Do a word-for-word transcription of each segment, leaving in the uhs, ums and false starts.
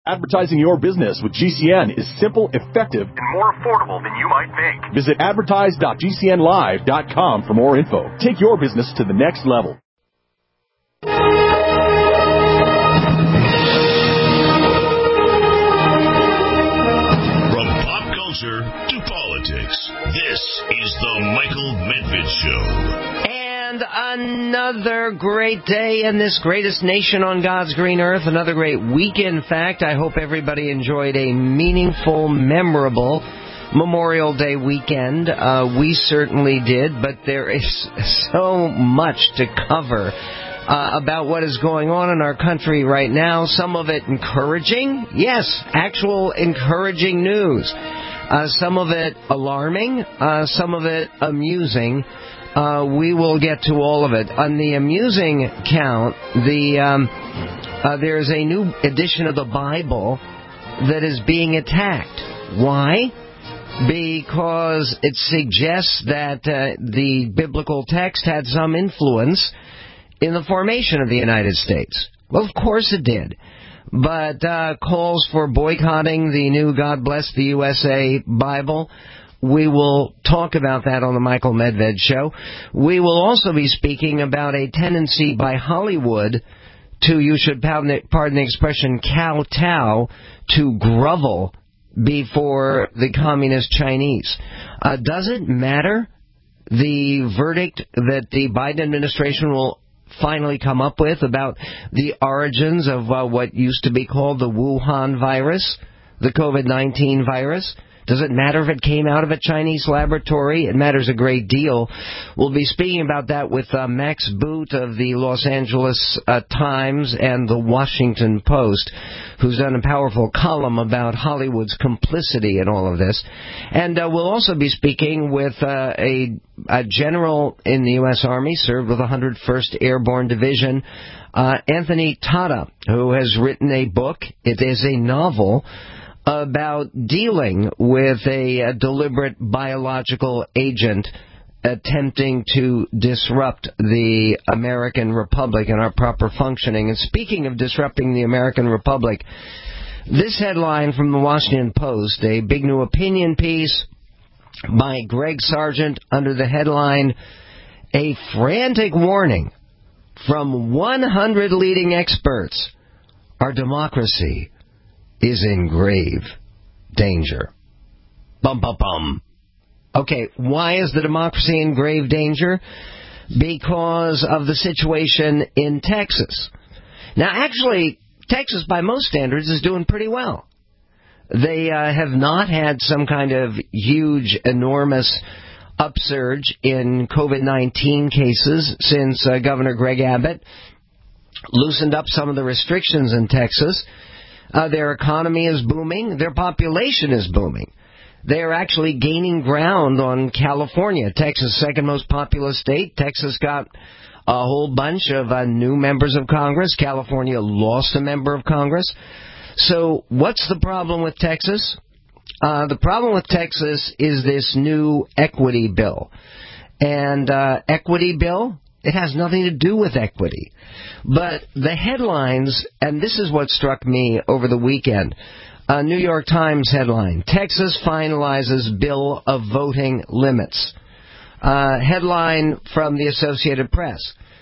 Advertising your business with G C N is simple, effective, and more affordable than you might think. Visit advertise dot g c n live dot com for more info. Take your business to the next level. From pop culture to politics, this is the Michael Medved Show. And another great day in this greatest nation on God's green earth. Another great week, in fact. I hope everybody enjoyed a meaningful, memorable Memorial Day weekend. Uh, we certainly did, but there is so much to cover uh, about what is going on in our country right now. Some of it encouraging. Yes, actual encouraging news. Uh, some of it alarming. Uh, some of it amusing. Uh, we will get to all of it. On the amusing count, the um, uh, there's a new edition of the Bible that is being attacked. Why? Because it suggests that uh, the biblical text had some influence in the formation of the United States. Well, of course it did. But uh, calls for boycotting the new God Bless the U S A Bible. We will talk about that on the Michael Medved Show. We will also be speaking about a tendency by Hollywood to, you should pardon the expression, kowtow, to grovel before the communist Chinese. Uh, does it matter the verdict that the Biden administration will finally come up with about the origins of uh, what used to be called the Wuhan virus, the COVID nineteen virus? Does it matter if it came out of a Chinese laboratory? It matters a great deal. We'll be speaking about that with uh, Max Boot of the Los Angeles uh, Times and the Washington Post, who's done a powerful column about Hollywood's complicity in all of this. And uh, we'll also be speaking with uh, a, a general in the U S Army, served with the one hundred first Airborne Division, uh, Anthony Tata, who has written a book. It is a novel about dealing with a, a deliberate biological agent attempting to disrupt the American Republic and our proper functioning. And speaking of disrupting the American Republic, this headline from the Washington Post, a big new opinion piece by Greg Sargent under the headline, "A Frantic Warning from one hundred Leading Experts. Our Democracy is in grave danger." Bum, bum, bum. Okay, why is the democracy in grave danger? Because of the situation in Texas. Now, actually, Texas, by most standards, is doing pretty well. They uh, have not had some kind of huge, enormous upsurge in COVID nineteen cases since uh, Governor Greg Abbott loosened up some of the restrictions in Texas. Uh, their economy is booming. Their population is booming. They are actually gaining ground on California, Texas' second most populous state. Texas got a whole bunch of uh, new members of Congress. California lost a member of Congress. So what's the problem with Texas? Uh, the problem with Texas is this new equity bill. And uh, equity bill, it has nothing to do with equity. But the headlines, and this is what struck me over the weekend, a New York Times headline, "Texas finalizes bill of voting limits." Uh, headline from the Associated Press,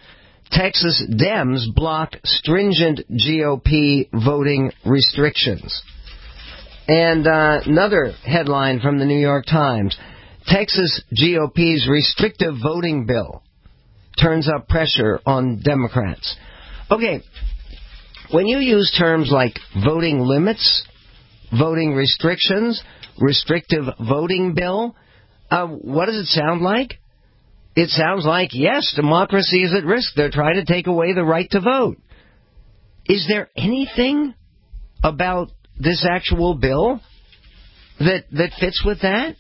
"Texas Dems block stringent G O P voting restrictions." And uh, another headline from the New York Times, "Texas G O P's restrictive voting bill turns up pressure on Democrats." Okay, when you use terms like voting limits, voting restrictions, restrictive voting bill, uh, what does it sound like? It sounds like, yes, democracy is at risk. They're trying to take away the right to vote. Is there anything about this actual bill that that fits with that?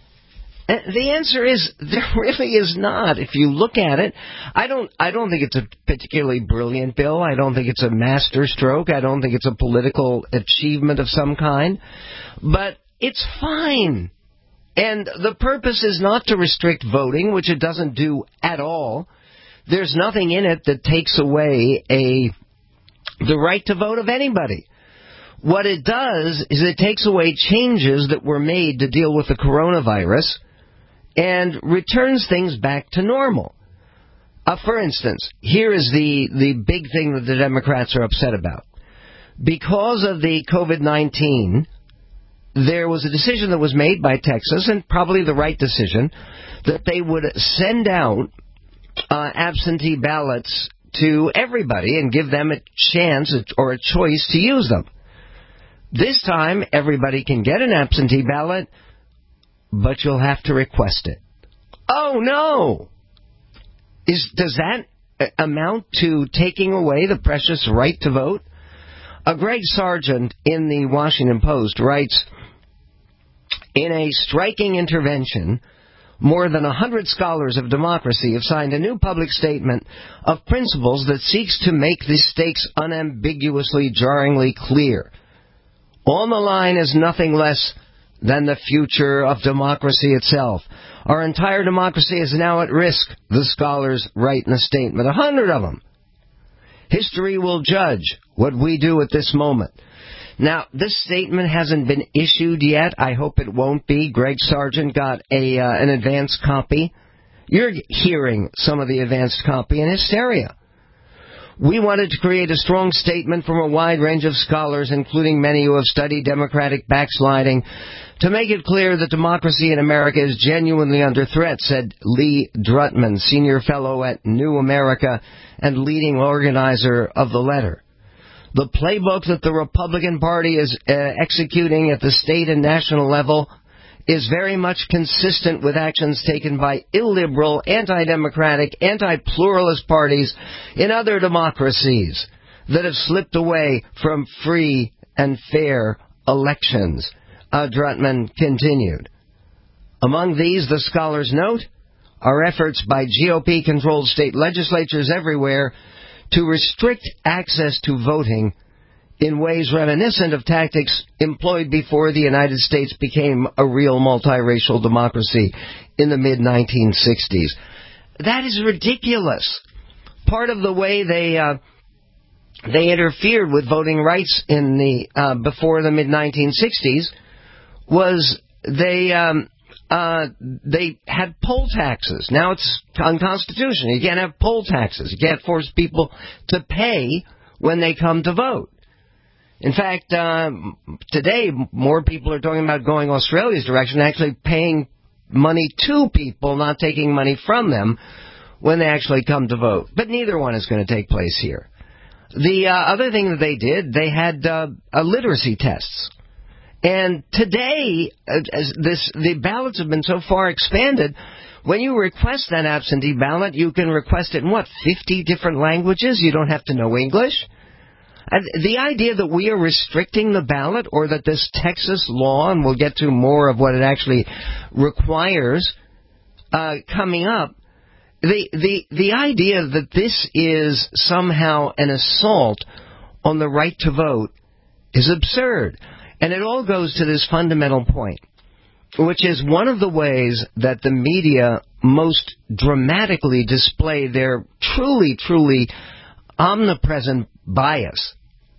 The answer is there really is not. If you look at it, I don't I don't think it's a particularly brilliant bill. I don't think it's a masterstroke. I don't think it's a political achievement of some kind. But it's fine. And the purpose is not to restrict voting, which it doesn't do at all. There's nothing in it that takes away a the right to vote of anybody. What it does is it takes away changes that were made to deal with the coronavirus and returns things back to normal. Uh, for instance, here is the, the big thing that the Democrats are upset about. Because of the COVID nineteen, there was a decision that was made by Texas, and probably the right decision, that they would send out uh, absentee ballots to everybody and give them a chance or a choice to use them. This time, everybody can get an absentee ballot, but you'll have to request it. Oh, no! Is, does that amount to taking away the precious right to vote? Uh, Greg Sargent in the Washington Post writes, in a striking intervention, more than a hundred scholars of democracy have signed a new public statement of principles that seeks to make the stakes unambiguously, jarringly clear. On the line is nothing less than the future of democracy itself. Our entire democracy is now at risk, the scholars write in a statement. A hundred of them. History will judge what we do at this moment. Now, this statement hasn't been issued yet. I hope it won't be. Greg Sargent got a uh, an advanced copy. You're hearing some of the advanced copy in hysteria. We wanted to create a strong statement from a wide range of scholars, including many who have studied democratic backsliding, to make it clear that democracy in America is genuinely under threat, said Lee Drutman, senior fellow at New America and leading organizer of the letter. The playbook that the Republican Party is uh, executing at the state and national level is very much consistent with actions taken by illiberal, anti-democratic, anti-pluralist parties in other democracies that have slipped away from free and fair elections, uh, Drutman continued. Among these, the scholars note, are efforts by G O P-controlled state legislatures everywhere to restrict access to voting in ways reminiscent of tactics employed before the United States became a real multiracial democracy in the mid nineteen sixties. That is ridiculous. Part of the way they uh, they interfered with voting rights in the uh, before the mid nineteen sixties was they um, uh, they had poll taxes. Now it's unconstitutional. You can't have poll taxes. You can't force people to pay when they come to vote. In fact, uh, today more people are talking about going Australia's direction, actually paying money to people, not taking money from them when they actually come to vote. But neither one is going to take place here. The uh, other thing that they did, they had uh, uh, literacy tests. And today, uh, as this the ballots have been so far expanded, when you request that absentee ballot, you can request it in, what, fifty different languages? You don't have to know English. And the idea that we are restricting the ballot, or that this Texas law, and we'll get to more of what it actually requires uh, coming up, the, the, the idea that this is somehow an assault on the right to vote is absurd. And it all goes to this fundamental point, which is one of the ways that the media most dramatically display their truly, truly omnipresent bias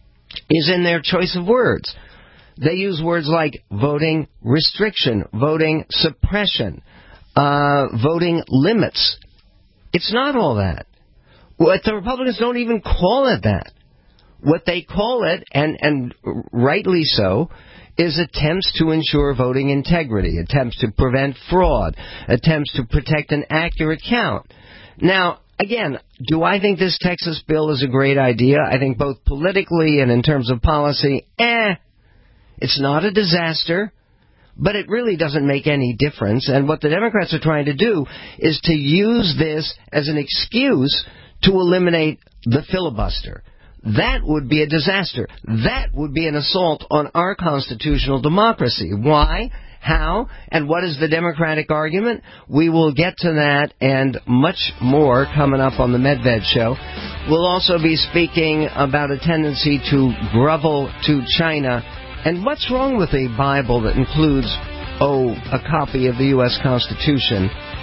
is in their choice of words. They use words like voting restriction, voting suppression, uh, voting limits. It's not all that. What the Republicans don't even call it that. What they call it, and, and rightly so, is attempts to ensure voting integrity, attempts to prevent fraud, attempts to protect an accurate count. Now, again, do I think this Texas bill is a great idea? I think both politically and in terms of policy, eh, it's not a disaster, but it really doesn't make any difference. And what the Democrats are trying to do is to use this as an excuse to eliminate the filibuster. That would be a disaster. That would be an assault on our constitutional democracy. Why? How? And what is the Democratic argument? We will get to that and much more coming up on the Medved Show. We'll also be speaking about a tendency to grovel to China and what's wrong with a Bible that includes, oh, a copy of the U S Constitution,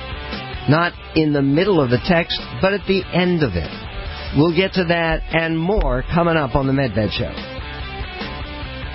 not in the middle of the text, but at the end of it. We'll get to that and more coming up on the Medved Show.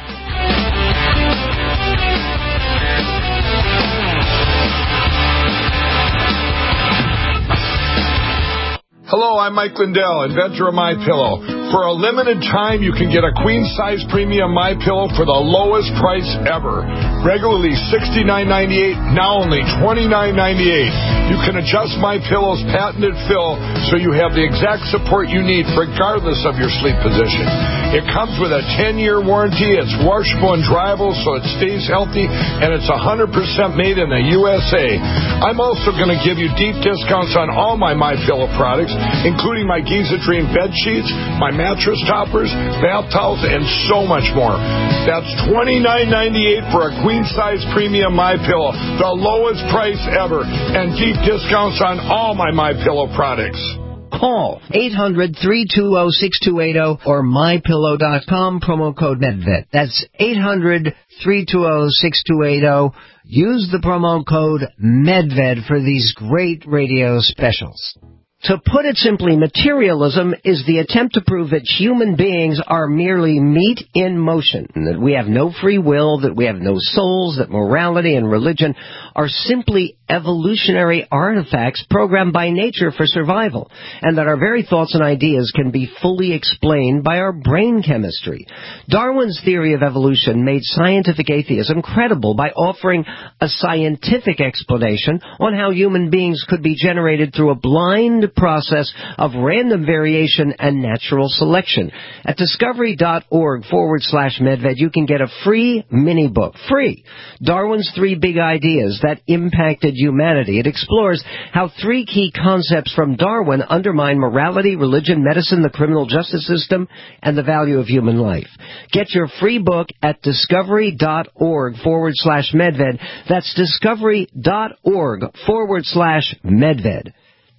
I'm Mike Lindell, inventor of MyPillow. For a limited time, you can get a queen-size premium MyPillow for the lowest price ever. Regularly sixty-nine ninety-eight, now only twenty-nine ninety-eight. You can adjust MyPillow's patented fill so you have the exact support you need regardless of your sleep position. It comes with a ten-year warranty. It's washable and dryable so it stays healthy, and it's one hundred percent made in the U S A. I'm also going to give you deep discounts on all my MyPillow products, including my Giza Dream bed sheets, my mattress toppers, bath towels, and so much more. That's twenty-nine ninety-eight for a queen-size premium MyPillow, the lowest price ever, and deep discounts on all my MyPillow products. Call eight hundred, three two zero, six two eight zero or my pillow dot com, promo code MedVet. That's eight hundred, three two zero, six two eight zero. Use the promo code MedVet for these great radio specials. To put it simply, materialism is the attempt to prove that human beings are merely meat in motion, and that we have no free will, that we have no souls, that morality and religion are simply evolutionary artifacts programmed by nature for survival, and that our very thoughts and ideas can be fully explained by our brain chemistry. Darwin's theory of evolution made scientific atheism credible by offering a scientific explanation on how human beings could be generated through a blind process of random variation and natural selection. At discovery.org forward slash medved, you can get a free mini book, free, Darwin's Three Big Ideas That Impacted Humanity. It explores how three key concepts from Darwin undermine morality, religion, medicine, the criminal justice system, and the value of human life. Get your free book at discovery.org forward slash medved. That's discovery.org forward slash medved.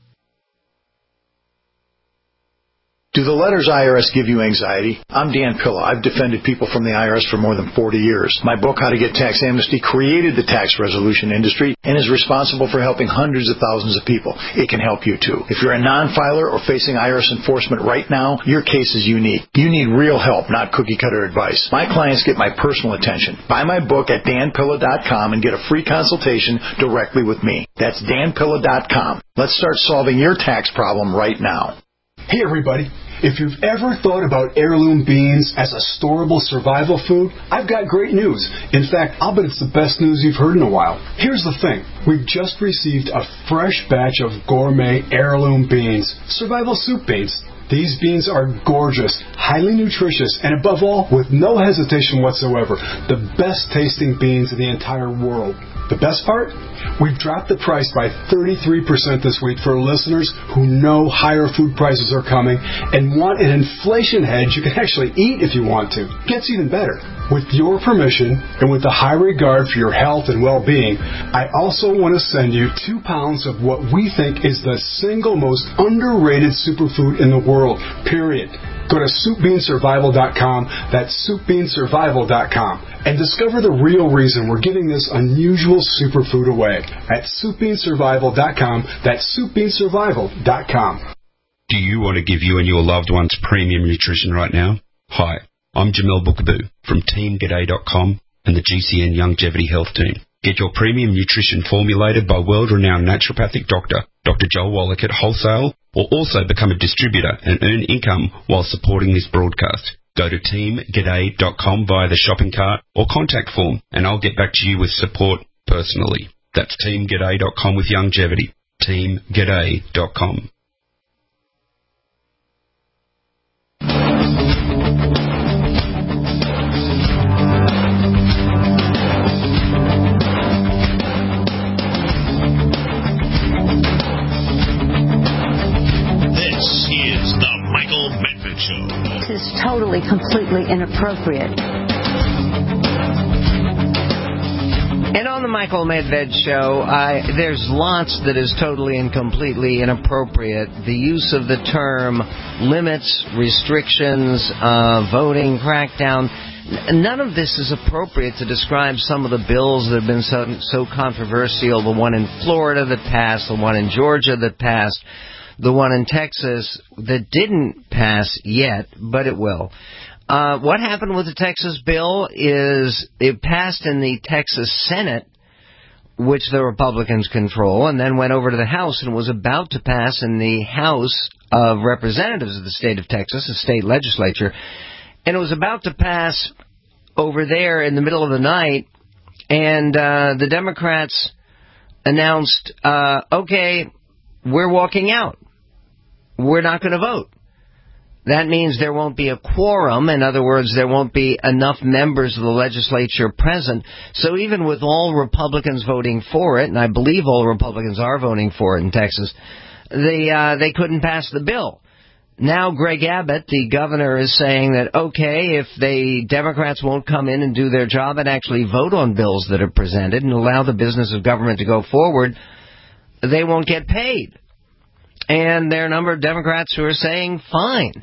Do the letters I R S give you anxiety? I'm Dan Pilla. I've defended people from the I R S for more than forty years. My book, How to Get Tax Amnesty, created the tax resolution industry and is responsible for helping hundreds of thousands of people. It can help you, too. If you're a non-filer or facing I R S enforcement right now, your case is unique. You need real help, not cookie-cutter advice. My clients get my personal attention. Buy my book at dan pilla dot com and get a free consultation directly with me. That's dan pilla dot com. Let's start solving your tax problem right now. Hey everybody, if you've ever thought about heirloom beans as a storable survival food, I've got great news. In fact, I'll bet it's the best news you've heard in a while. Here's the thing. We've just received a fresh batch of gourmet heirloom beans, survival soup beans. These beans are gorgeous, highly nutritious, and above all, with no hesitation whatsoever, the best tasting beans in the entire world. The best part? We've dropped the price by thirty-three percent this week for listeners who know higher food prices are coming and want an inflation hedge you can actually eat if you want to. Gets even better. With your permission and with a high regard for your health and well-being, I also want to send you two pounds of what we think is the single most underrated superfood in the world, period. Go to soup bean survival dot com, that's soup bean survival dot com, and discover the real reason we're giving this unusual superfood away at soup bean survival dot com, that's soup bean survival dot com. Do you want to give you and your loved ones premium nutrition right now? Hi, I'm Jamel Bookaboo from team g'day dot com and the G C N Longevity Health Team. Get your premium nutrition formulated by world-renowned naturopathic doctor, Doctor Joel Wallach at wholesale, or also become a distributor and earn income while supporting this broadcast. Go to team g'day dot com via the shopping cart or contact form, and I'll get back to you with support personally. That's team g'day dot com with longevity. team g'day dot com. This is totally, completely inappropriate. And on the Michael Medved Show, I, there's lots that is totally and completely inappropriate. The use of the term limits, restrictions, uh, voting, crackdown, none of this is appropriate to describe some of the bills that have been so, so controversial. The one in Florida that passed, the one in Georgia that passed, the one in Texas that didn't pass yet, but it will. Uh, what happened with the Texas bill is it passed in the Texas Senate which the Republicans control, and then went over to the House and was about to pass in the House of Representatives of the state of Texas, the state legislature, and it was about to pass over there in the middle of the night, and uh, the Democrats announced, uh, okay, we're walking out. We're not going to vote. That means there won't be a quorum. In other words, there won't be enough members of the legislature present. So even with all Republicans voting for it, and I believe all Republicans are voting for it in Texas, they, uh, they couldn't pass the bill. Now Greg Abbott, the governor, is saying that, okay, if the Democrats won't come in and do their job and actually vote on bills that are presented and allow the business of government to go forward, they won't get paid. And there are a number of Democrats who are saying, fine.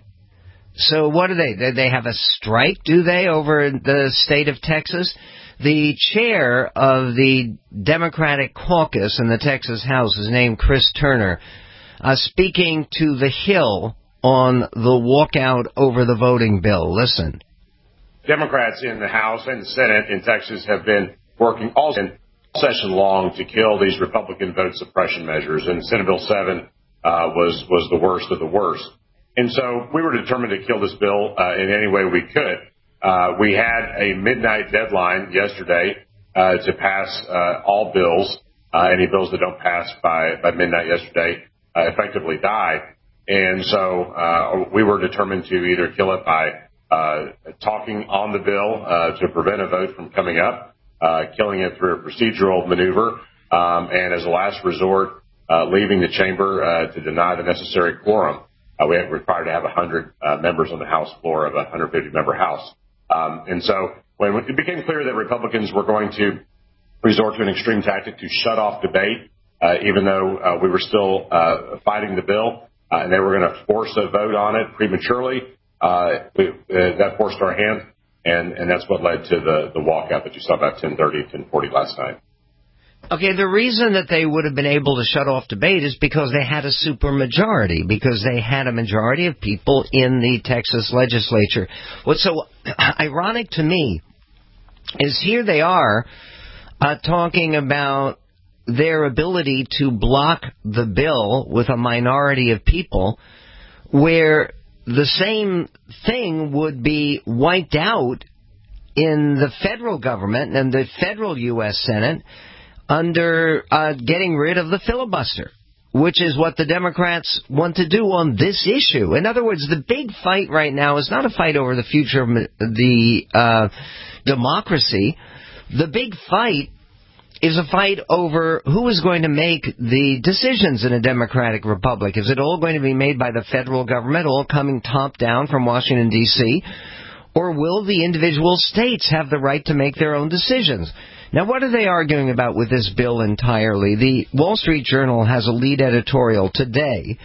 So what do they? They have a strike, do they, over the state of Texas? The chair of the Democratic caucus in the Texas House is named Chris Turner, uh, speaking to The Hill on the walkout over the voting bill. Listen. Democrats in the House and the Senate in Texas have been working all session long to kill these Republican vote suppression measures, and Senate Bill seven uh, was, was the worst of the worst. And so we were determined to kill this bill uh, in any way we could. Uh, we had a midnight deadline yesterday uh, to pass uh, all bills. Uh, any bills that don't pass by, by midnight yesterday uh, effectively die. And so uh, we were determined to either kill it by uh, talking on the bill uh, to prevent a vote from coming up, uh, killing it through a procedural maneuver, um, and as a last resort, uh, leaving the chamber uh, to deny the necessary quorum. Uh, we are required to have one hundred uh, members on the House floor of a one hundred fifty member House. Um, and so when it became clear that Republicans were going to resort to an extreme tactic to shut off debate, uh, even though uh, we were still uh, fighting the bill, uh, and they were going to force a vote on it prematurely, uh, we, uh, that forced our hand, and, and that's what led to the, the walkout that you saw about ten thirty, ten forty last night. Okay, the reason that they would have been able to shut off debate is because they had a supermajority, because they had a majority of people in the Texas legislature. What's so ironic to me is here they are uh, talking about their ability to block the bill with a minority of people, where the same thing would be wiped out in the federal government and the federal U S Senate under uh, getting rid of the filibuster, which is what the Democrats want to do on this issue. In other words, the big fight right now is not a fight over the future of the uh, democracy. The big fight is a fight over who is going to make the decisions in a democratic republic. Is it all going to be made by the federal government, all coming top down from Washington, D C, or will the individual states have the right to make their own decisions? Now, what are they arguing about with this bill entirely? The Wall Street Journal has a lead editorial today,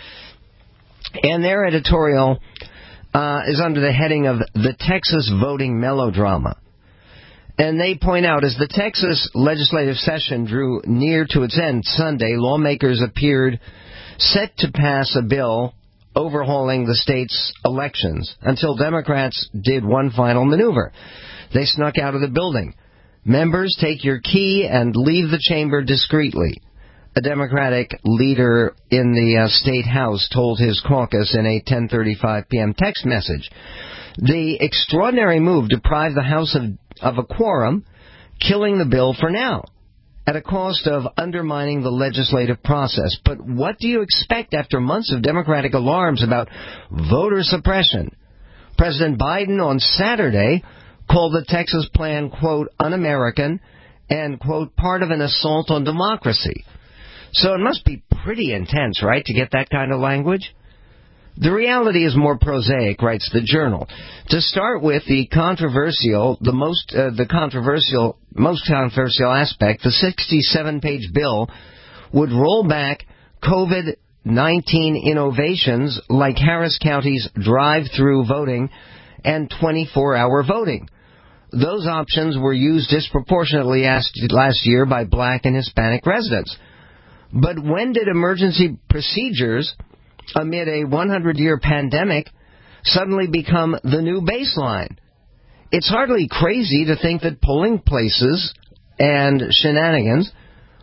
and their editorial uh, is under the heading of The Texas Voting Melodrama. And they point out, as the Texas legislative session drew near to its end Sunday, lawmakers appeared set to pass a bill overhauling the state's elections until Democrats did one final maneuver. They snuck out of the building. Members, take your key and leave the chamber discreetly, a Democratic leader in the uh, state house told his caucus in a ten thirty-five p.m. text message. The extraordinary move deprived the House of, of a quorum, killing the bill for now, at a cost of undermining the legislative process. But what do you expect after months of Democratic alarms about voter suppression? President Biden on Saturday called the Texas plan, quote, un-American and, quote, part of an assault on democracy. So it must be pretty intense, right, to get that kind of language? The reality is more prosaic, writes the Journal. To start with, the controversial, the most, uh, the controversial, most controversial aspect, the sixty-seven page bill would roll back COVID nineteen innovations like Harris County's drive-through voting and twenty-four hour voting. Those options were used disproportionately last year by black and Hispanic residents. But when did emergency procedures amid a hundred year pandemic suddenly become the new baseline? It's hardly crazy to think that polling places and shenanigans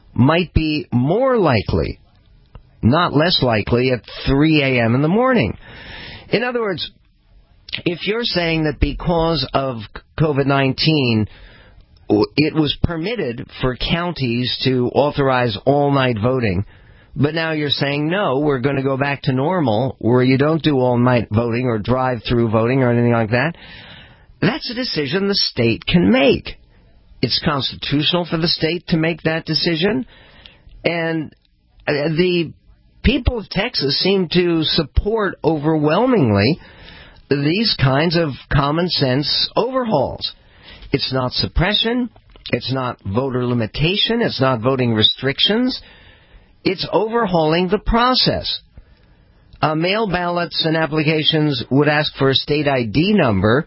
might be more likely, not less likely, at three a.m. in the morning. In other words, if you're saying that because of COVID nineteen, it was permitted for counties to authorize all-night voting, but now you're saying, no, we're going to go back to normal, where you don't do all-night voting or drive-through voting or anything like that, that's a decision the state can make. It's constitutional for the state to make that decision, and the people of Texas seem to support overwhelmingly these kinds of common-sense overhauls. It's not suppression. It's not voter limitation. It's not voting restrictions. It's overhauling the process. Uh, mail ballots and applications would ask for a state I D number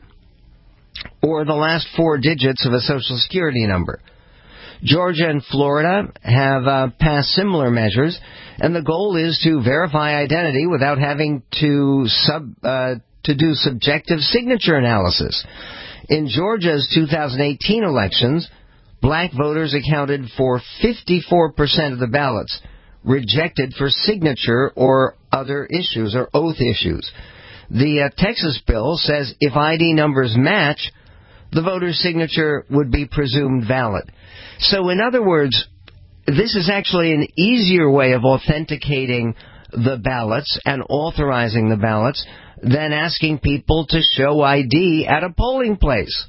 or the last four digits of a Social Security number. Georgia and Florida have uh, passed similar measures, and the goal is to verify identity without having to sub uh, to do subjective signature analysis. In Georgia's two thousand eighteen elections, black voters accounted for fifty-four percent of the ballots rejected for signature or other issues or oath issues. The uh, Texas bill says if I D numbers match, the voter's signature would be presumed valid. So in other words, this is actually an easier way of authenticating the ballots and authorizing the ballots than asking people to show I D at a polling place.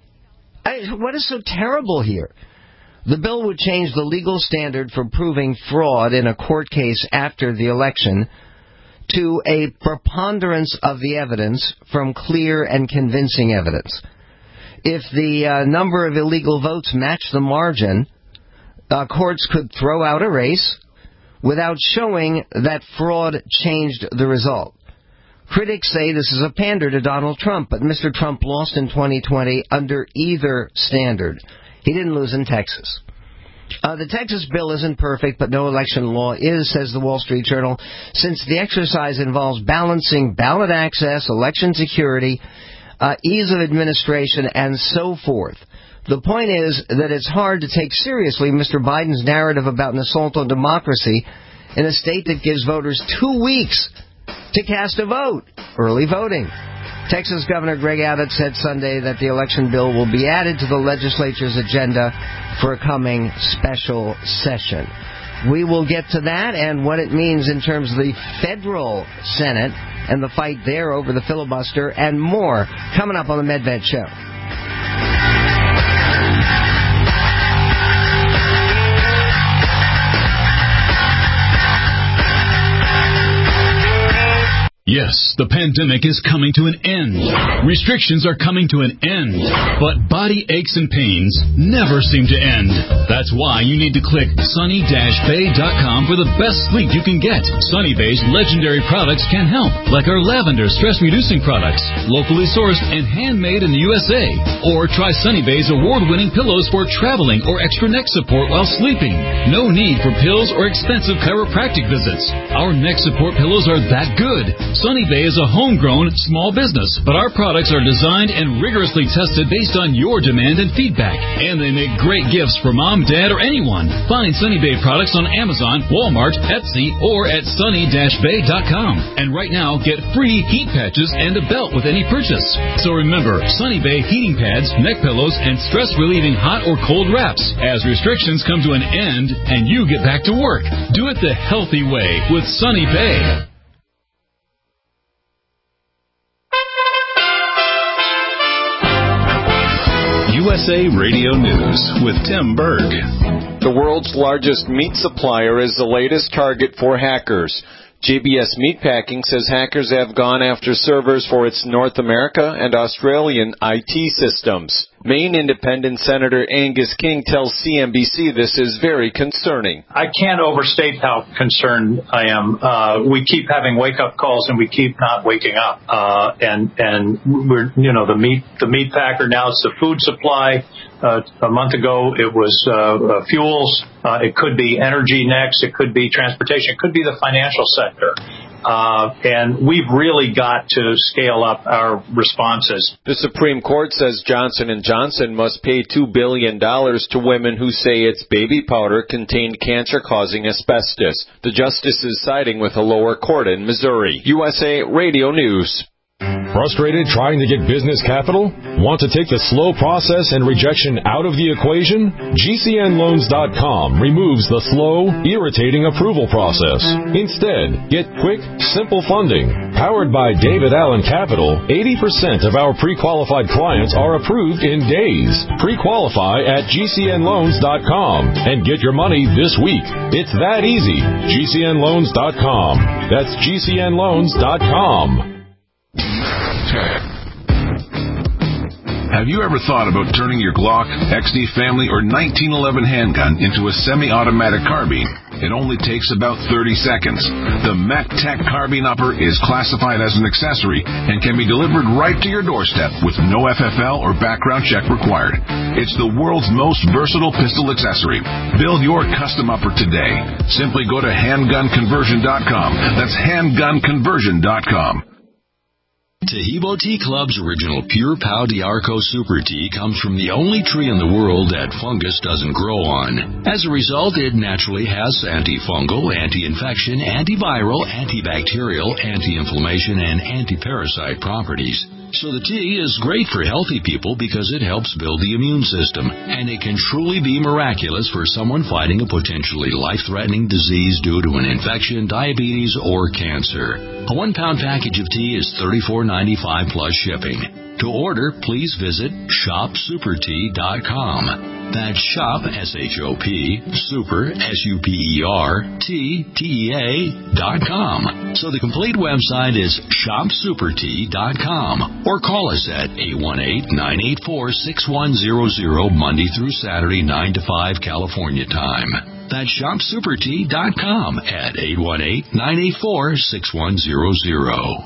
I, what is so terrible here? The bill would change the legal standard for proving fraud in a court case after the election to a preponderance of the evidence from clear and convincing evidence. If the uh, number of illegal votes match the margin, uh, courts could throw out a race without showing that fraud changed the result. Critics say this is a pander to Donald Trump, but Mister Trump lost in twenty twenty under either standard. He didn't lose in Texas. Uh, the Texas bill isn't perfect, but no election law is, says the Wall Street Journal, since the exercise involves balancing ballot access, election security, uh, ease of administration, and so forth. The point is that it's hard to take seriously Mister Biden's narrative about an assault on democracy in a state that gives voters two weeks to cast a vote, early voting. Texas Governor Greg Abbott said Sunday that the election bill will be added to the legislature's agenda for a coming special session. We will get to that and what it means in terms of the federal Senate and the fight there over the filibuster and more coming up on the Medved Show. Yes, the pandemic is coming to an end. Restrictions are coming to an end. But body aches and pains never seem to end. That's why you need to click sunny dash bay dot com for the best sleep you can get. Sunny Bay's legendary products can help, like our lavender stress-reducing products, locally sourced and handmade in the U S A. Or try Sunny Bay's award-winning pillows for traveling or extra neck support while sleeping. No need for pills or expensive chiropractic visits. Our neck support pillows are that good. Sunny Bay is a homegrown small business, but our products are designed and rigorously tested based on your demand and feedback. And they make great gifts for mom, dad, or anyone. Find Sunny Bay products on Amazon, Walmart, Etsy, or at sunny dash bay dot com. And right now, get free heat patches and a belt with any purchase. So remember, Sunny Bay heating pads, neck pillows, and stress-relieving hot or cold wraps as restrictions come to an end and you get back to work. Do it the healthy way with Sunny Bay. U S A Radio News with Tim Berg. The world's largest meat supplier is the latest target for hackers. J B S Meatpacking says hackers have gone after servers for its North America and Australian I T systems. Maine Independent Senator Angus King tells C N B C this is very concerning. I can't overstate how concerned I am. Uh, we keep having wake-up calls, and we keep not waking up. Uh, and and we're you know the meat the meat packer now it's the food supply. Uh, a month ago it was uh, uh, fuels. Uh, it could be energy next. It could be transportation. It could be the financial sector. Uh, and we've really got to scale up our responses. The Supreme Court says Johnson and Johnson must pay two billion dollars to women who say its baby powder contained cancer-causing asbestos. The justice is siding with a lower court in Missouri. U S A Radio News. Frustrated trying to get business capital? Want to take the slow process and rejection out of the equation? G C N loans dot com removes the slow, irritating approval process. Instead, get quick, simple funding. Powered by David Allen Capital, eighty percent of our pre-qualified clients are approved in days. Pre-qualify at G C N loans dot com and get your money this week. It's that easy. G C N loans dot com. That's G C N loans dot com. Have you ever thought about turning your Glock, X D Family, or nineteen eleven handgun into a semi-automatic carbine? It only takes about thirty seconds. The MacTech Carbine Upper is classified as an accessory and can be delivered right to your doorstep with no F F L or background check required. It's the world's most versatile pistol accessory. Build your custom upper today. Simply go to handgun conversion dot com. That's handgun conversion dot com. Taheebo Tea Club's original Pure Pau D'Arco Super Tea comes from the only tree in the world that fungus doesn't grow on. As a result, it naturally has antifungal, anti-infection, antiviral, antibacterial, anti-inflammation, and anti-parasite properties. So the tea is great for healthy people because it helps build the immune system, and it can truly be miraculous for someone fighting a potentially life-threatening disease due to an infection, diabetes, or cancer. A one-pound package of tea is thirty-four ninety-five plus shipping. To order, please visit shop super tea dot com. That's shop, S H O P, super, S U P E R, T, T E A, dot com. So the complete website is shop super tea dot com. Or call us at eight one eight, nine eight four, six one zero zero, Monday through Saturday, nine to five California time. That's shop super tea dot com at eight one eight, nine eight four, six one zero zero.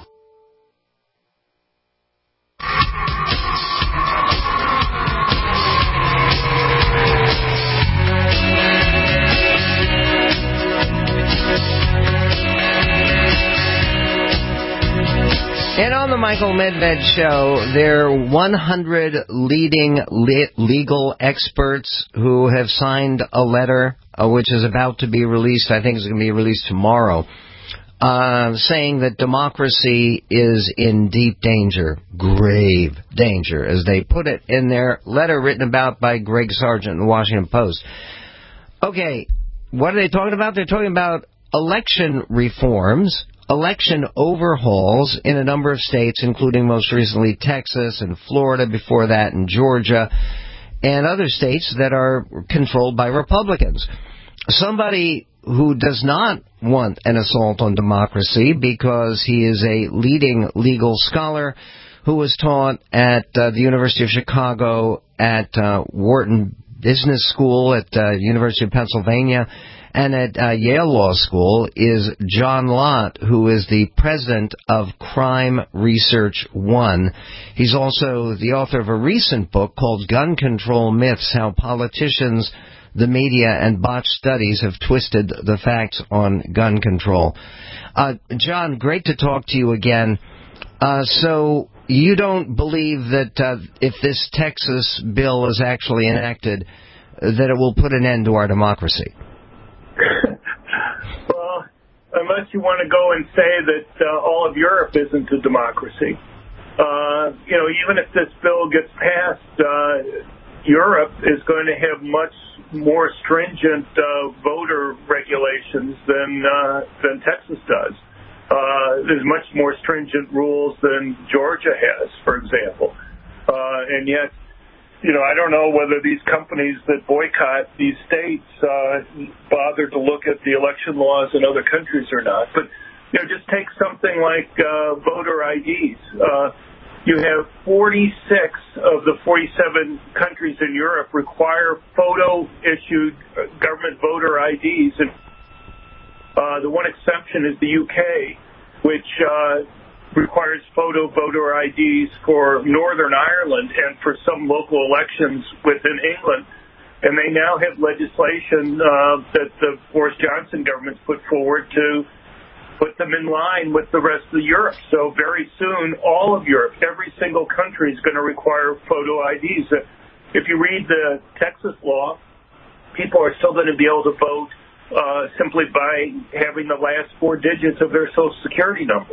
And on the Michael Medved Show, there are one hundred leading le- legal experts who have signed a letter, uh, which is about to be released, I think it's going to be released tomorrow, uh, saying that democracy is in deep danger, grave danger, as they put it in their letter written about by Greg Sargent in the Washington Post. Okay, what are they talking about? They're talking about election reforms, election overhauls in a number of states, including most recently Texas and Florida, before that and Georgia, and other states that are controlled by Republicans. Somebody who does not want an assault on democracy because he is a leading legal scholar who was taught at uh, the University of Chicago, at uh, Wharton Business School, at uh, University of Pennsylvania, and at uh, Yale Law School, is John Lott, who is the president of Crime Research One. He's also the author of a recent book called Gun Control Myths, How Politicians, the Media, and Botched Studies Have Twisted the Facts on Gun Control. Uh, John, great to talk to you again. Uh, so you don't believe that uh, if this Texas bill is actually enacted, that it will put an end to our democracy? Well, unless you want to go and say that uh, all of Europe isn't a democracy. Uh, you know, even if this bill gets passed, uh, Europe is going to have much more stringent uh, voter regulations than uh, than Texas does. Uh, there's much more stringent rules than Georgia has, for example. Uh, and yet, you know, I don't know whether these companies that boycott these states uh, bother to look at the election laws in other countries or not. But, you know, just take something like uh, voter I Ds. Uh, you have forty-six of the forty-seven countries in Europe require photo-issued government voter I Ds. And uh, the one exception is the U K, which uh, requires photo voter I Ds for Northern Ireland and for some local elections within England. And they now have legislation uh, that the Boris Johnson government's put forward to put them in line with the rest of Europe. So very soon, all of Europe, every single country is going to require photo I Ds. If you read the Texas law, people are still going to be able to vote uh, simply by having the last four digits of their Social Security number.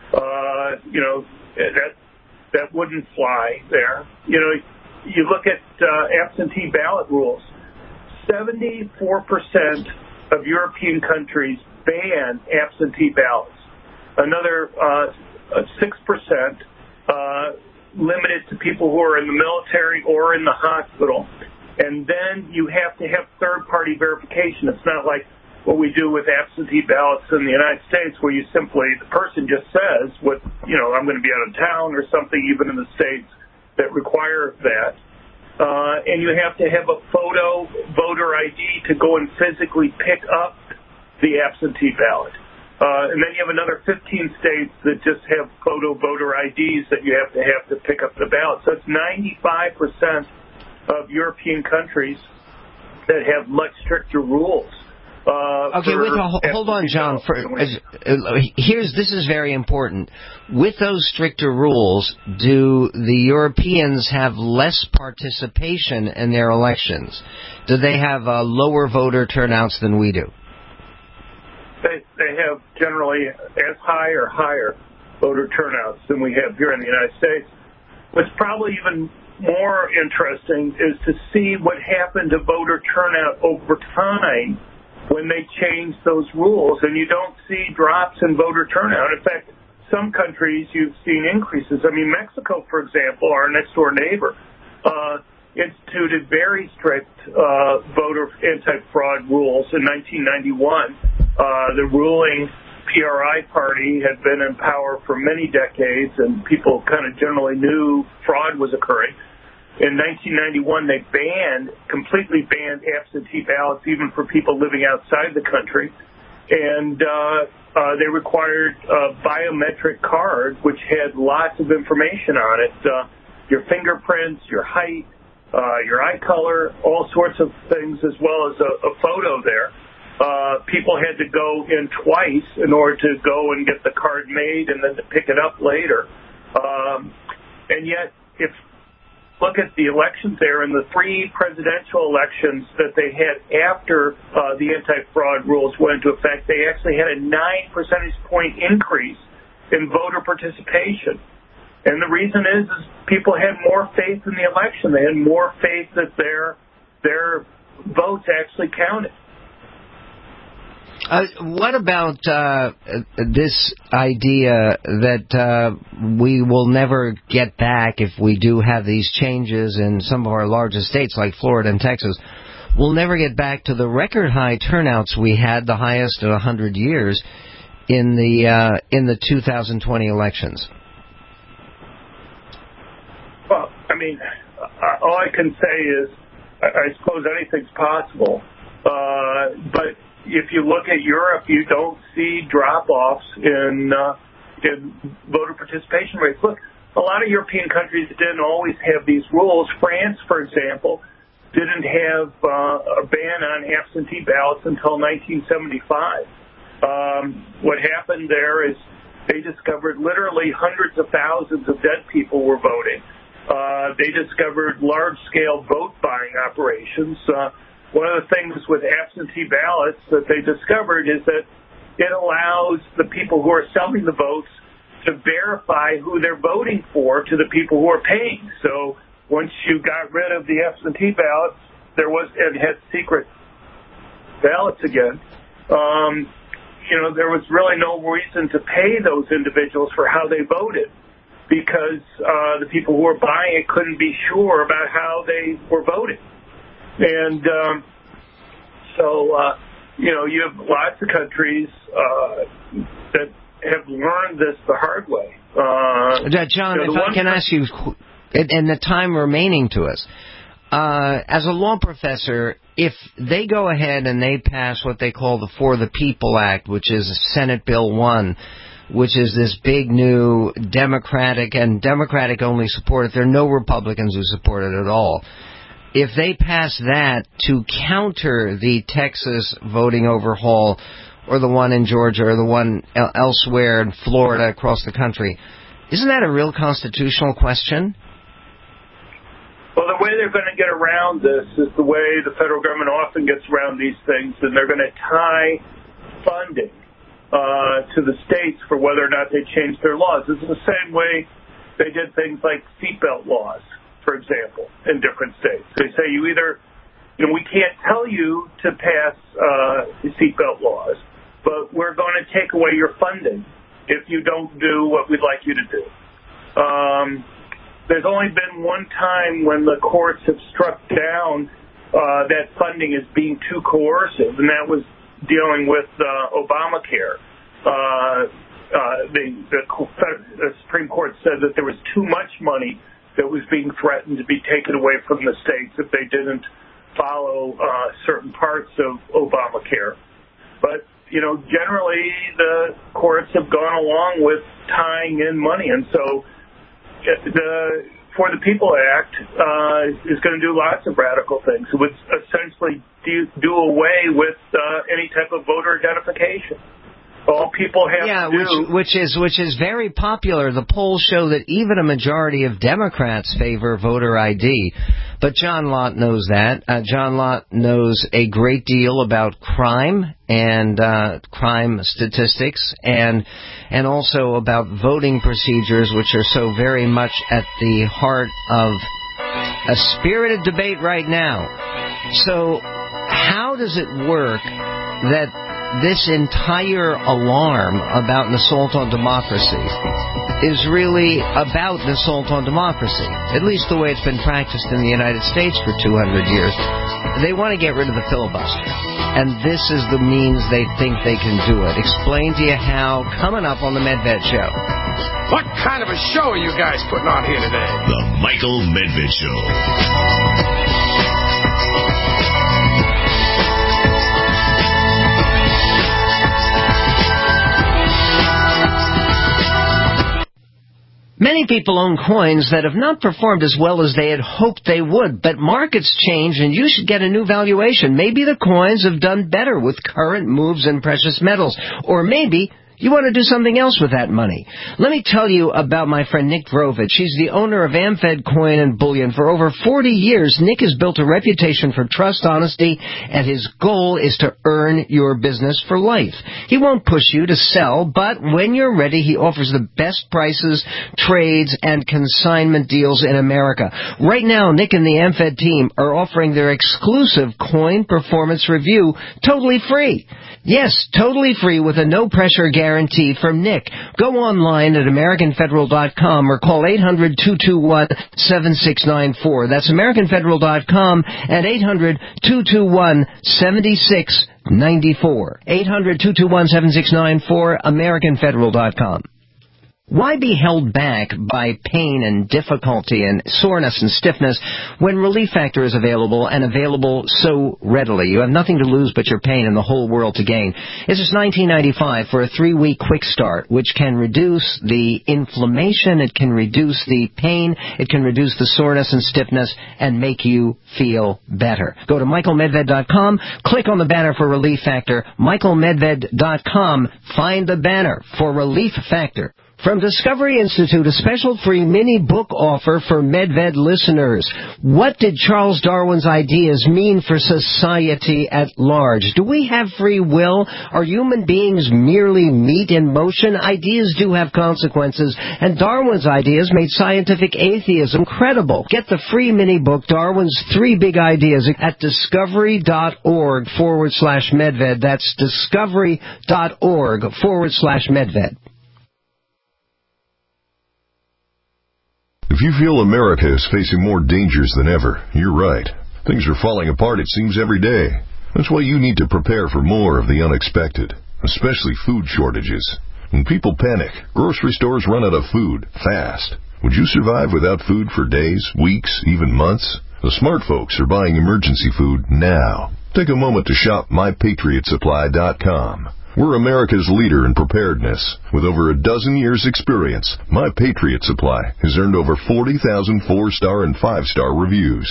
Uh, you know, that that wouldn't fly there. You know, you look at uh, absentee ballot rules. seventy-four percent of European countries ban absentee ballots. Another uh, six percent uh, limited to people who are in the military or in the hospital. And then you have to have third-party verification. It's not like what we do with absentee ballots in the United States, where you simply, the person just says, what, you know, I'm going to be out of town or something, even in the states that require that. Uh, and you have to have a photo voter I D to go and physically pick up the absentee ballot. Uh, and then you have another fifteen states that just have photo voter I Ds that you have to have to pick up the ballot. So it's ninety-five percent of European countries that have much stricter rules. Uh, okay, wait, hold, hold on, John. For, uh, here's this is very important. With those stricter rules, do the Europeans have less participation in their elections? Do they have uh, lower voter turnouts than we do? They, they have generally as high or higher voter turnouts than we have here in the United States. What's probably even more interesting is to see what happened to voter turnout over time when they changed those rules, and you don't see drops in voter turnout. In fact, some countries you've seen increases. I mean, Mexico, for example, our next-door neighbor, uh, instituted very strict uh, voter anti-fraud rules in nineteen ninety-one. Uh, the ruling P R I party had been in power for many decades, and people kind of generally knew fraud was occurring. In nineteen ninety-one, they banned, completely banned absentee ballots, even for people living outside the country. And uh, uh, they required a biometric card, which had lots of information on it. Uh, your fingerprints, your height, uh, your eye color, all sorts of things, as well as a, a photo there. Uh, people had to go in twice in order to go and get the card made and then to pick it up later. Um, and yet, if look at the elections there, and the three presidential elections that they had after uh, the anti-fraud rules went into effect, they actually had a nine percentage point increase in voter participation. And the reason is, is people had more faith in the election. They had more faith that their their votes actually counted. Uh, what about uh, this idea that uh, we will never get back, if we do have these changes in some of our largest states like Florida and Texas, we'll never get back to the record high turnouts we had, the highest in a hundred years, in the uh, in the two thousand twenty elections? Well, I mean, all I can say is, I suppose anything's possible, uh, but if you look at Europe, you don't see drop-offs in uh, in voter participation rates. Look, a lot of European countries didn't always have these rules. France, for example, didn't have uh, a ban on absentee ballots until nineteen seventy-five. Um, what happened there is they discovered literally hundreds of thousands of dead people were voting. Uh, they discovered large-scale vote-buying operations. Uh, One of the things with absentee ballots that they discovered is that it allows the people who are selling the votes to verify who they're voting for to the people who are paying. So once you got rid of the absentee ballots, there was and had secret ballots again. Um, you know, there was really no reason to pay those individuals for how they voted, because uh, the people who were buying it couldn't be sure about how they were voting. And um, so, uh, you know, you have lots of countries uh, that have learned this the hard way. Uh, John, you know, if I can ask you, in the time remaining to us, uh, as a law professor, if they go ahead and they pass what they call the For the People Act, which is Senate Bill one, which is this big new Democratic, and Democratic only support it, there are no Republicans who support it at all. If they pass that to counter the Texas voting overhaul, or the one in Georgia or the one el- elsewhere in Florida across the country? Isn't that a real constitutional question? Well, the way they're going to get around this is the way the federal government often gets around these things, and they're going to tie funding uh, to the states for whether or not they change their laws. This is the same way they did things like seatbelt laws, for example, in different states. They say you either, you know, we can't tell you to pass uh, seatbelt laws, but we're going to take away your funding if you don't do what we'd like you to do. Um, there's only been one time when the courts have struck down uh, that funding as being too coercive, and that was dealing with uh, Obamacare. Uh, uh, the, the, the Supreme Court said that there was too much money that was being threatened to be taken away from the states if they didn't follow uh, certain parts of Obamacare. But, you know, generally the courts have gone along with tying in money, and so the For the People Act uh, is going to do lots of radical things. It would essentially do, do away with uh, any type of voter identification. All people have yeah, to do... which, which is which is very popular. The polls show that even a majority of Democrats favor voter I D. But John Lott knows that. Uh, John Lott knows a great deal about crime and uh, crime statistics and and also about voting procedures, which are so very much at the heart of a spirited debate right now. So how does it work that this entire alarm about an assault on democracy is really about an assault on democracy, at least the way it's been practiced in the United States for two hundred years. They want to get rid of the filibuster, and this is the means they think they can do it. Explain to you how, coming up on the Medved Show. What kind of a show are you guys putting on here today? The Michael Medved Show. Many people own coins that have not performed as well as they had hoped they would, but markets change and you should get a new valuation. Maybe the coins have done better with current moves in precious metals, or maybe you want to do something else with that money. Let me tell you about my friend Nick Vrovich. He's the owner of AmFed Coin and Bullion. For over forty years, Nick has built a reputation for trust, honesty, and his goal is to earn your business for life. He won't push you to sell, but when you're ready, he offers the best prices, trades, and consignment deals in America. Right now, Nick and the AmFed team are offering their exclusive coin performance review totally free. Yes, totally free with a no-pressure guarantee from Nick. Go online at American Federal dot com or call eight hundred, two two one, seven six nine four. That's American Federal dot com and eight hundred, two two one, seven six nine four. eight hundred, two two one, seven six nine four, American Federal dot com. Why be held back by pain and difficulty and soreness and stiffness when Relief Factor is available and available so readily? You have nothing to lose but your pain and the whole world to gain. It's just nineteen ninety-five for a three-week quick start, which can reduce the inflammation, it can reduce the pain, it can reduce the soreness and stiffness, and make you feel better. Go to Michael Medved dot com, click on the banner for Relief Factor, Michael Medved dot com, find the banner for Relief Factor. From Discovery Institute, a special free mini book offer for Medved listeners. What did Charles Darwin's ideas mean for society at large? Do we have free will? Are human beings merely meat in motion? Ideas do have consequences, and Darwin's ideas made scientific atheism credible. Get the free mini book, Darwin's Three Big Ideas, at discovery.org forward slash Medved. That's discovery.org forward slash Medved. If you feel America is facing more dangers than ever, you're right. Things are falling apart, it seems, every day. That's why you need to prepare for more of the unexpected, especially food shortages. When people panic, grocery stores run out of food fast. Would you survive without food for days, weeks, even months? The smart folks are buying emergency food now. Take a moment to shop my patriot supply dot com. We're America's leader in preparedness. With over a dozen years' experience, My Patriot Supply has earned over forty thousand four-star and five-star reviews.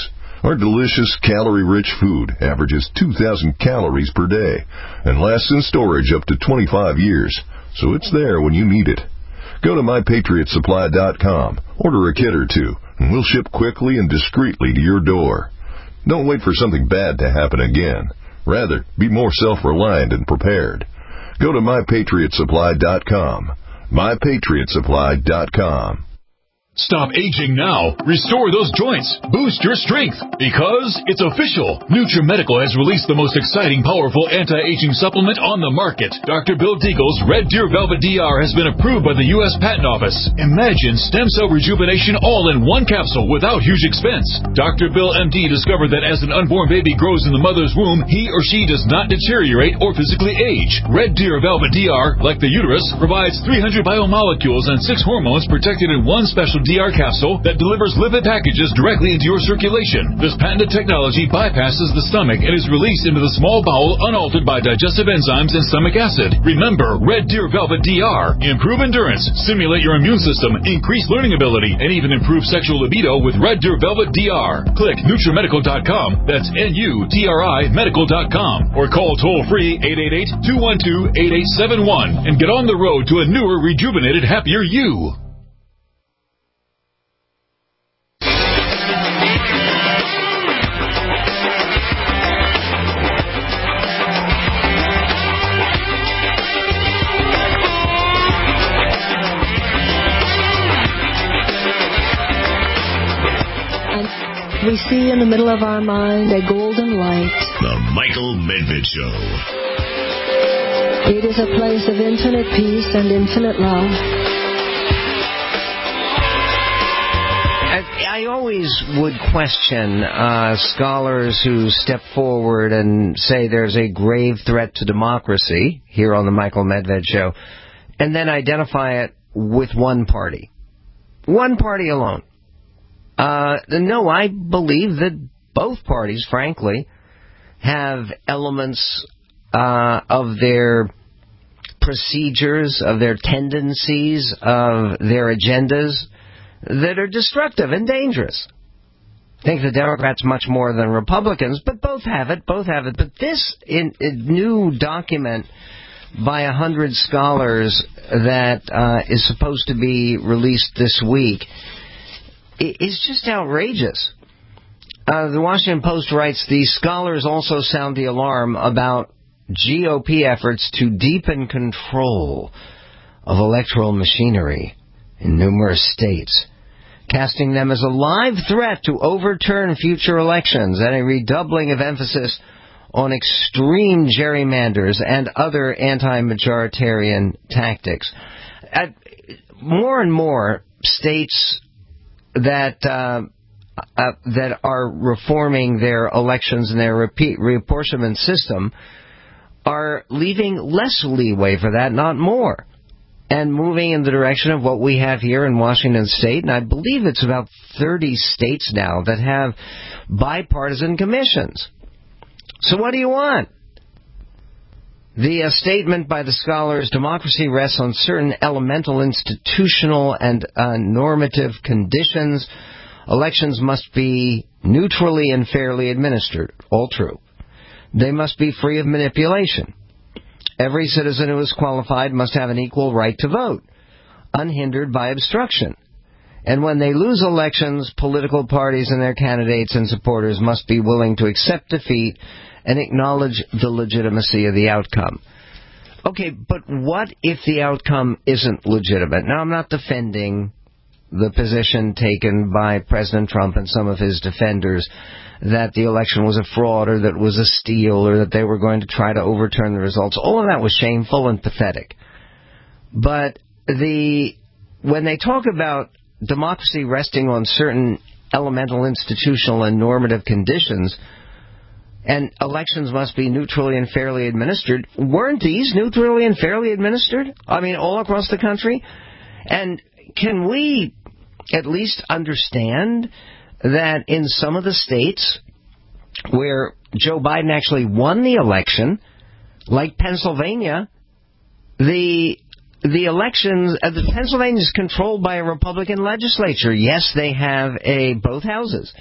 Our delicious, calorie-rich food averages two thousand calories per day and lasts in storage up to twenty-five years, so it's there when you need it. Go to my patriot supply dot com, order a kit or two, and we'll ship quickly and discreetly to your door. Don't wait for something bad to happen again. Rather, be more self-reliant and prepared. Go to my patriot supply dot com. my patriot supply dot com. Stop aging now. Restore those joints. Boost your strength. Because it's official. NutriMedical has released the most exciting, powerful anti-aging supplement on the market. Doctor Bill Deagle's Red Deer Velvet D R has been approved by the U S Patent Office. Imagine stem cell rejuvenation all in one capsule without huge expense. Doctor Bill M D discovered that as an unborn baby grows in the mother's womb, he or she does not deteriorate or physically age. Red Deer Velvet D R, like the uterus, provides three hundred biomolecules and six hormones protected in one special D R capsule that delivers lipid packages directly into your circulation. This patented technology bypasses the stomach and is released into the small bowel unaltered by digestive enzymes and stomach acid. Remember, Red Deer Velvet D R. Improve endurance, stimulate your immune system, increase learning ability, and even improve sexual libido with Red Deer Velvet D R. Click Nutri Medical dot com. That's N U T R I Medical dot com. Or call toll-free eight eight eight, two one two, eight eight seven one and get on the road to a newer, rejuvenated, happier you. We see in the middle of our mind a golden light. The Michael Medved Show. It is a place of infinite peace and infinite love. I, I always would question uh, scholars who step forward and say there's a grave threat to democracy here on the Michael Medved Show, and then identify it with one party. One party alone. Uh, no, I believe that both parties, frankly, have elements uh, of their procedures, of their tendencies, of their agendas that are destructive and dangerous. I think the Democrats much more than Republicans, but both have it, both have it. But this in, in new document by a hundred scholars that uh, is supposed to be released this week is just outrageous. Uh, the Washington Post writes, these scholars also sound the alarm about G O P efforts to deepen control of electoral machinery in numerous states, casting them as a live threat to overturn future elections and a redoubling of emphasis on extreme gerrymanders and other anti-majoritarian tactics. At, more and more states that uh, uh, that are reforming their elections and their repeat reapportionment system are leaving less leeway for that, not more, and moving in the direction of what we have here in Washington State. And I believe it's about thirty states now that have bipartisan commissions. So what do you want? The uh, statement by the scholars, democracy rests on certain elemental institutional and uh, normative conditions. Elections must be neutrally and fairly administered. All true. They must be free of manipulation. Every citizen who is qualified must have an equal right to vote, unhindered by obstruction. And when they lose elections, political parties and their candidates and supporters must be willing to accept defeat and acknowledge the legitimacy of the outcome. Okay, but what if the outcome isn't legitimate? Now, I'm not defending the position taken by President Trump and some of his defenders that the election was a fraud or that it was a steal or that they were going to try to overturn the results. All of that was shameful and pathetic. But the when they talk about democracy resting on certain elemental institutional and normative conditions, and elections must be neutrally and fairly administered, weren't these neutrally and fairly administered? I mean, all across the country? And can we at least understand that in some of the states where Joe Biden actually won the election, like Pennsylvania, the the elections, uh, the Pennsylvania is controlled by a Republican legislature. Yes, they have a both houses.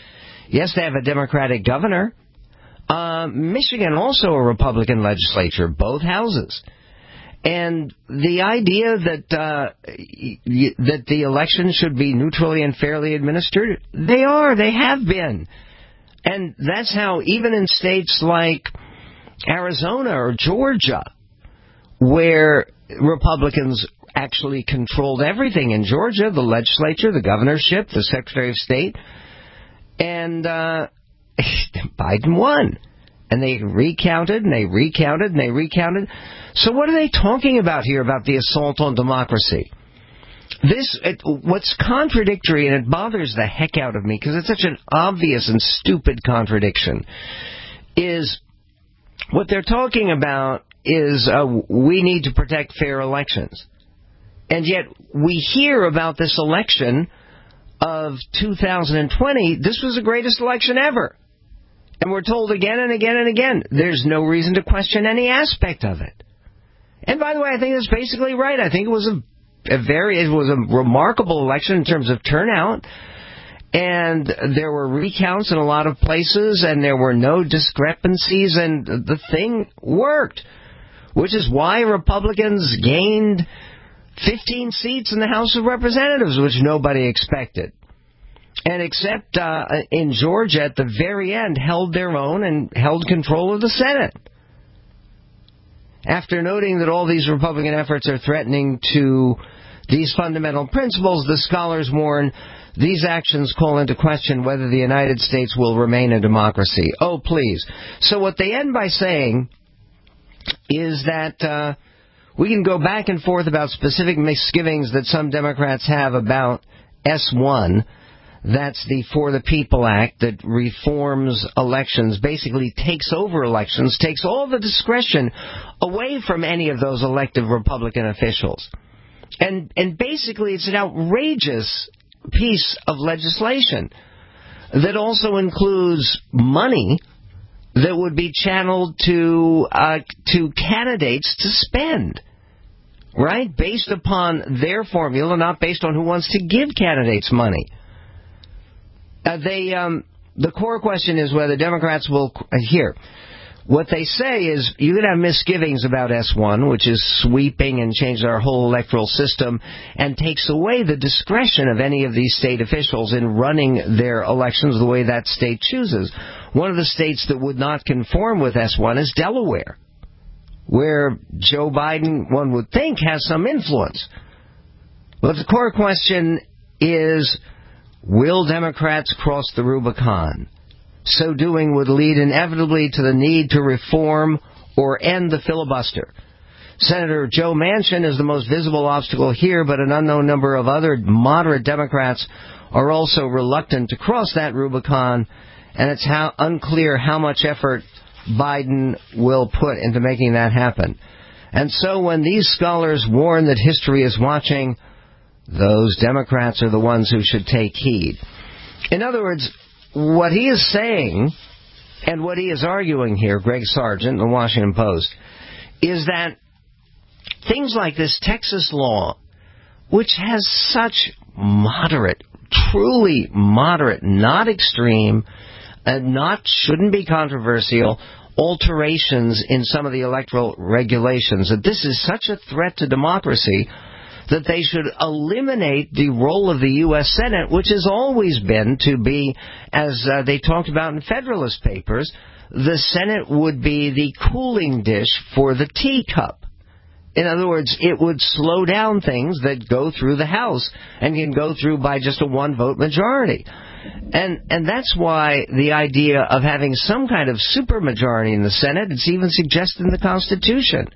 Yes, they have a Democratic governor. Uh, Michigan also a Republican legislature, both houses. And the idea that uh, y- that the election should be neutrally and fairly administered, they are, they have been. And that's how even in states like Arizona or Georgia, where Republicans actually controlled everything in Georgia, the legislature, the governorship, the Secretary of State, and uh, Biden won. And they recounted, and they recounted, and they recounted. So what are they talking about here about the assault on democracy? This, it, what's contradictory, and it bothers the heck out of me, because it's such an obvious and stupid contradiction, is what they're talking about is uh, we need to protect fair elections. And yet we hear about this election of two thousand twenty, this was the greatest election ever. And we're told again and again and again, there's no reason to question any aspect of it. And by the way, I think that's basically right. I think it was a, a very, it was a remarkable election in terms of turnout. And there were recounts in a lot of places, and there were no discrepancies, and the thing worked. Which is why Republicans gained fifteen seats in the House of Representatives, which nobody expected. And except uh, in Georgia, at the very end, held their own and held control of the Senate. After noting that all these Republican efforts are threatening to these fundamental principles, the scholars warn these actions call into question whether the United States will remain a democracy. Oh, please. So what they end by saying is that uh, we can go back and forth about specific misgivings that some Democrats have about S one. That's the For the People Act that reforms elections, basically takes over elections, takes all the discretion away from any of those elected Republican officials. And and basically it's an outrageous piece of legislation that also includes money that would be channeled to uh, to candidates to spend, right? Based upon their formula, not based on who wants to give candidates money. Uh, they, um, the core question is whether Democrats will, uh, here, what they say is you can have misgivings about S one, which is sweeping and changes our whole electoral system and takes away the discretion of any of these state officials in running their elections the way that state chooses. One of the states that would not conform with S one is Delaware, where Joe Biden, one would think, has some influence. But the core question is, will Democrats cross the Rubicon? So doing would lead inevitably to the need to reform or end the filibuster. Senator Joe Manchin is the most visible obstacle here, but an unknown number of other moderate Democrats are also reluctant to cross that Rubicon, and it's how unclear how much effort Biden will put into making that happen. And so when these scholars warn that history is watching, those Democrats are the ones who should take heed. In other words, what he is saying, and what he is arguing here, Greg Sargent, the Washington Post, is that things like this Texas law, which has such moderate, truly moderate, not extreme, and not shouldn't be controversial, alterations in some of the electoral regulations, that this is such a threat to democracy that they should eliminate the role of the U S Senate, which has always been to be, as uh, they talked about in Federalist Papers, the Senate would be the cooling dish for the teacup. In other words, it would slow down things that go through the House and can go through by just a one-vote majority. And and that's why the idea of having some kind of supermajority in the Senate, it's even suggested in the Constitution,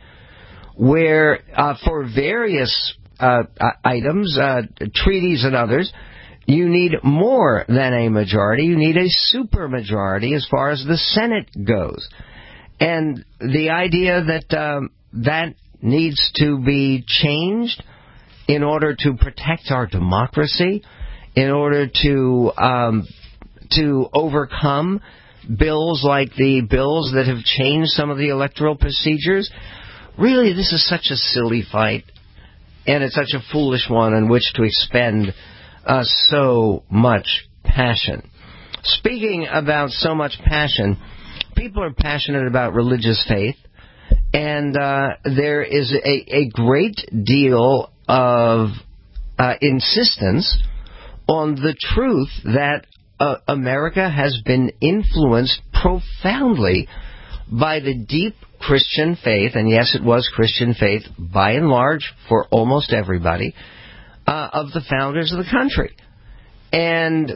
where uh, for various Uh, items, uh, treaties and others, you need more than a majority. You need a supermajority as far as the Senate goes. And the idea that um, that needs to be changed in order to protect our democracy, in order to um, to overcome bills like the bills that have changed some of the electoral procedures, really, this is such a silly fight. And it's such a foolish one on which to expend uh, so much passion. Speaking about so much passion, people are passionate about religious faith, and uh, there is a, a great deal of uh, insistence on the truth that uh, America has been influenced profoundly by the deep Christian faith, and yes, it was Christian faith by and large for almost everybody, uh, of the founders of the country. And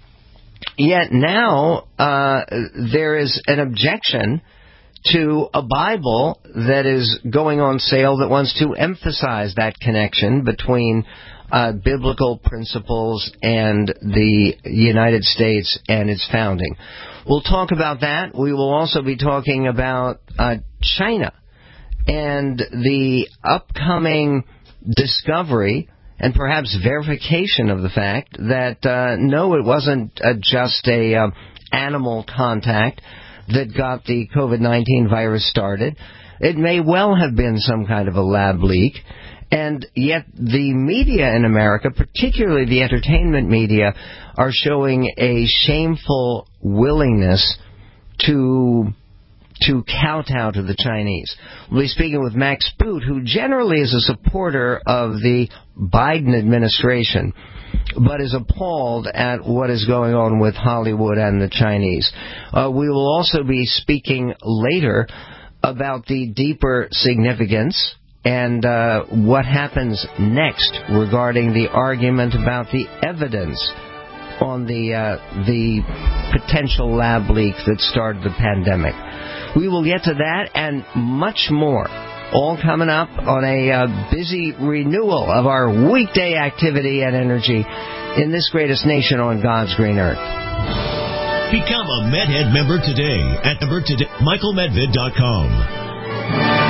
yet now uh, there is an objection to a Bible that is going on sale that wants to emphasize that connection between uh, biblical principles and the United States and its founding. We'll talk about that. We will also be talking about uh, China and the upcoming discovery and perhaps verification of the fact that, uh, no, it wasn't uh, just a uh, animal contact that got the COVID nineteen virus started. It may well have been some kind of a lab leak. And yet the media in America, particularly the entertainment media, are showing a shameful willingness to to kowtow to the Chinese. We'll be speaking with Max Boot, who generally is a supporter of the Biden administration, but is appalled at what is going on with Hollywood and the Chinese. Uh, we will also be speaking later about the deeper significance and uh, what happens next regarding the argument about the evidence on the uh, the potential lab leak that started the pandemic. We will get to that and much more, all coming up on a uh, busy renewal of our weekday activity and energy in this greatest nation on God's green earth. Become a MedHead member today at Michael Medved dot com.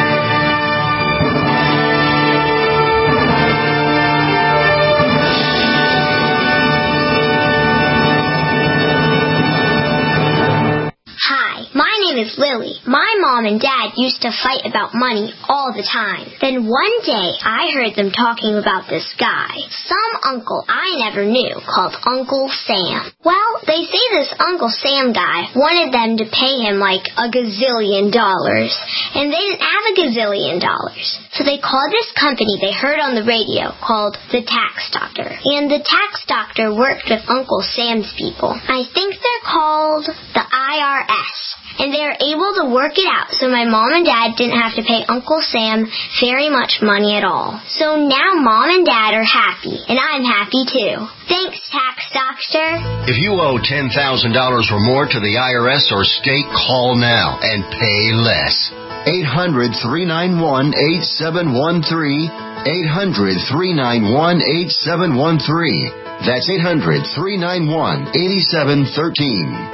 My name is Lily. My mom and dad used to fight about money all the time. Then one day, I heard them talking about this guy, some uncle I never knew, called Uncle Sam. Well, they say this Uncle Sam guy wanted them to pay him like a gazillion dollars, and they didn't have a gazillion dollars. So they called this company they heard on the radio called the Tax Doctor. And the Tax Doctor worked with Uncle Sam's people. I think they're called the I R S. And they were able to work it out so my mom and dad didn't have to pay Uncle Sam very much money at all. So now mom and dad are happy, and I'm happy too. Thanks, Tax Doctor. If you owe ten thousand dollars or more to the I R S or state, call now and pay less. eight hundred, three nine one, eight seven one three. eight hundred, three nine one, eight seven one three. That's eight hundred, three nine one, eight seven one three.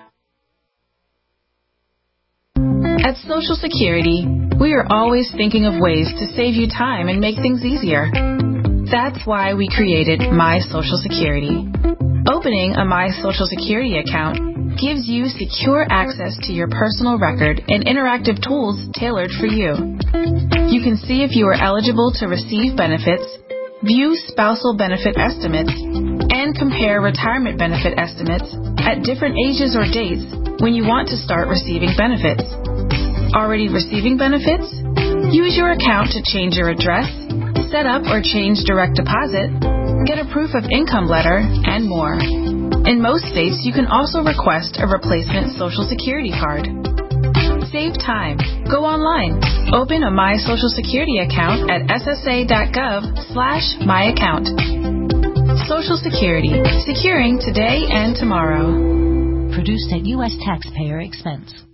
At Social Security, we are always thinking of ways to save you time and make things easier. That's why we created My Social Security. Opening a My Social Security account gives you secure access to your personal record and interactive tools tailored for you. You can see if you are eligible to receive benefits, view spousal benefit estimates, and compare retirement benefit estimates at different ages or dates when you want to start receiving benefits. Already receiving benefits? Use your account to change your address, set up or change direct deposit, get a proof of income letter, and more. In most states, you can also request a replacement Social Security card. Save time. Go online. Open a My Social Security account at S S A dot gov slash my account. Social Security. Securing today and tomorrow. Produced at U S taxpayer expense.